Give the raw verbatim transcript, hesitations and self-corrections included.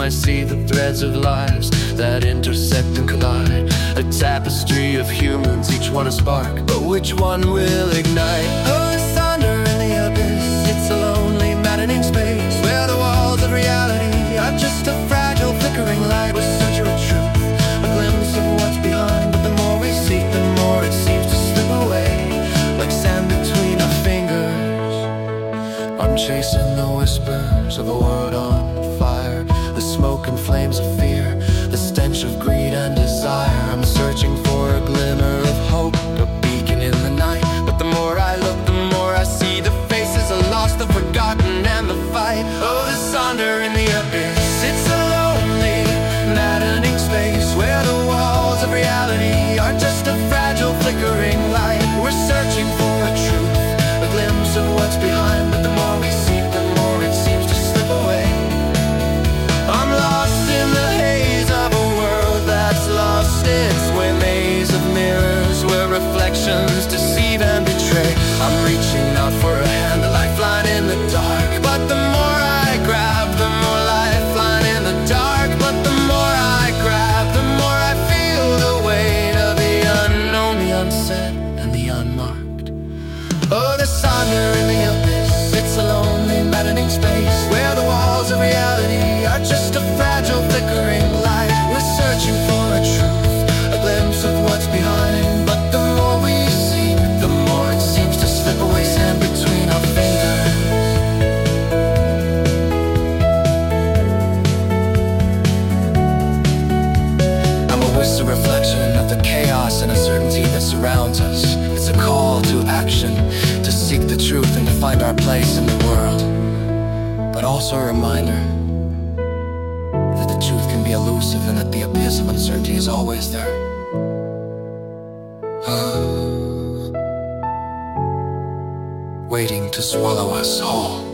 I see the threads of lives that intersect and collide. A tapestry of humans, each one a spark, but which one will ignite? Oh, the thunder in the abyss, it's a lonely, maddening space where the walls of reality are just a fragile, flickering light. We're searching for truth, a glimpse of what's behind, but the more we seek, the more it seems to slip away, like sand between our fingers. I'm chasing the whispers of a world on fire, the smoke and flames of fear, the stench of greed and desire. I'm searching for a glimmer of hope, a beacon in the night, but the more I look, the more I see the faces are lost, the forgotten and the fight. Oh, the thunder in the abyss, it's a lonely, maddening space where the walls of reality are just a fragile, flickering light. We're searching for a truth, a glimpse of what's behind, but the more we seek, the more it seems to slip away. I'm lost in the haze of a world that's lost its way, maze of mirrors where reflections deceive and betray. I'm reaching out for a hand, a lifeline in the dark, but the more I grab, the more lifeline in the dark, but the more I grab, the more I feel the weight of the unknown, the unsaid and the unmarked. Oh, the thunder in the abyss, it's a lonely, maddening space where the walls of reality are just a fragile, flickering light. We're searching for a truth, a glimpse of what's behind, but the more we seek, the more it seems to slip away, sand between our fingers. I'm a whisper reflection of the chaos and uncertainty that surrounds us. It's a call to action, to seek the truth and to find our place in the world, but also a reminder that the truth can be elusive and that the abyss of uncertainty is always there. Waiting to swallow us whole.